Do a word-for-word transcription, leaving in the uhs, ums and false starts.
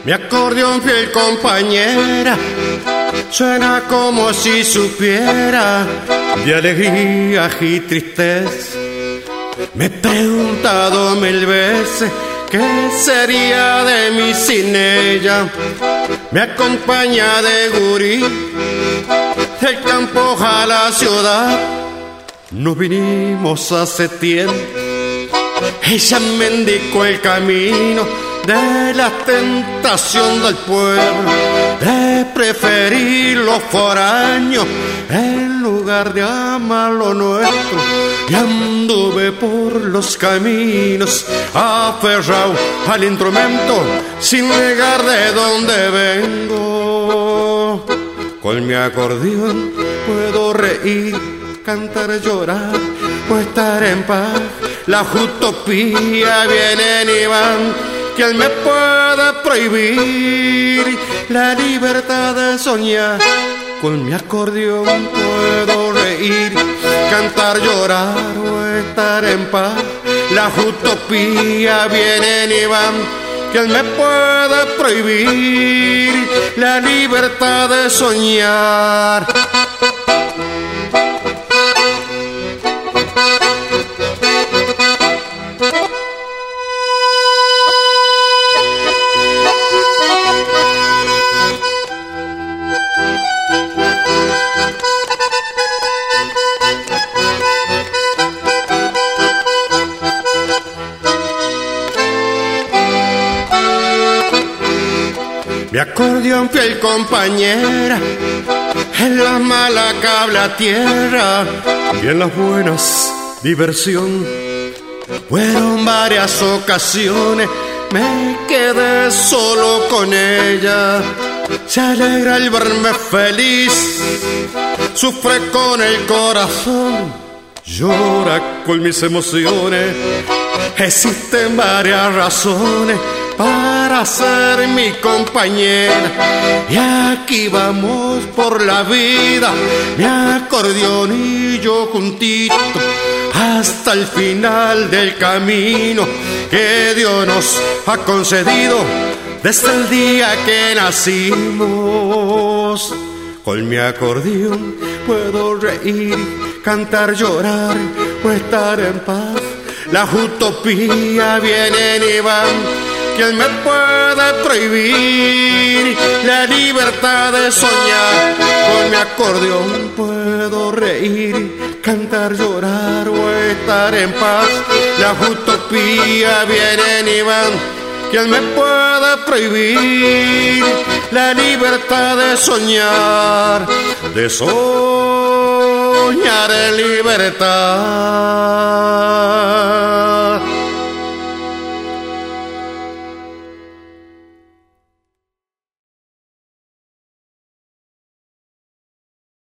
Mi acordeón fiel compañera suena como si supiera de alegría y tristeza. Me he preguntado mil veces qué sería de mí sin ella. Me acompaña de gurí del campo a la ciudad. Nos vinimos hace tiempo. Ella me indicó el camino de la tentación del pueblo, de preferir los foráneos en lugar de amar lo nuestro. Y anduve por los caminos aferrado al instrumento sin negar de dónde vengo. Con mi acordeón puedo reír, cantar, llorar o estar en paz. La utopía vienen y van. ¿Quién me puede prohibir la libertad de soñar? Con mi acordeón puedo reír, cantar, llorar o estar en paz. La utopía vienen y van. ¿Quién me puede prohibir la libertad de soñar? Mi acordeón fiel compañera, en las malas cabla tierra y en las buenas diversión. Fueron varias ocasiones, me quedé solo con ella. Se alegra al verme feliz, sufre con el corazón, llora con mis emociones. Existen varias razones para ser mi compañera, y aquí vamos por la vida, mi acordeón y yo juntito, hasta el final del camino que Dios nos ha concedido desde el día que nacimos. Con mi acordeón puedo reír, cantar, llorar o estar en paz. Las utopías vienen y van. ¿Quién me puede prohibir la libertad de soñar? Con mi acordeón puedo reír, cantar, llorar o estar en paz. Las utopías vienen y van. ¿Quién me puede prohibir la libertad de soñar? De soñar en libertad.